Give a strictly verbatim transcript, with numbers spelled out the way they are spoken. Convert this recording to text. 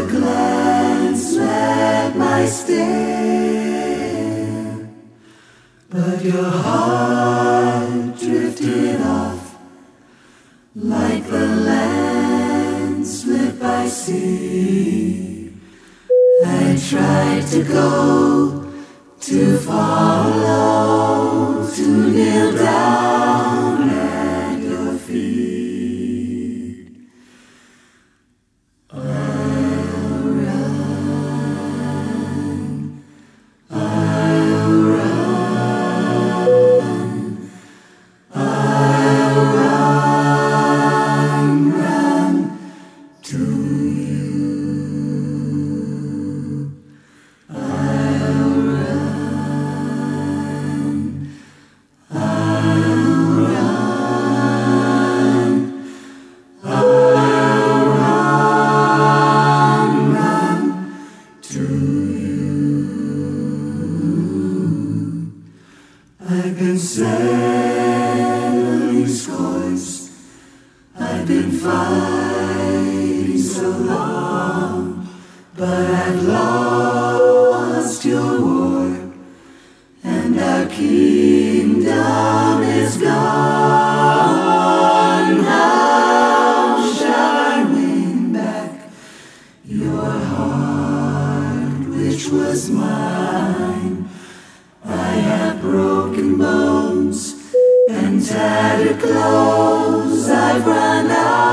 glance met my stare, but your heart drifted off like the land split by sea. I tried to go, to follow, to kneel down at your feet. I'll run, I'll run, I'll run, run to you. I'll run, I'll run, I'll run, run to you. I've been settling scores, I've been fighting so long, but I've lost your war, and our kingdom is gone. How shall I win back your heart, which was mine? I have broken bones and tattered clothes, I've run out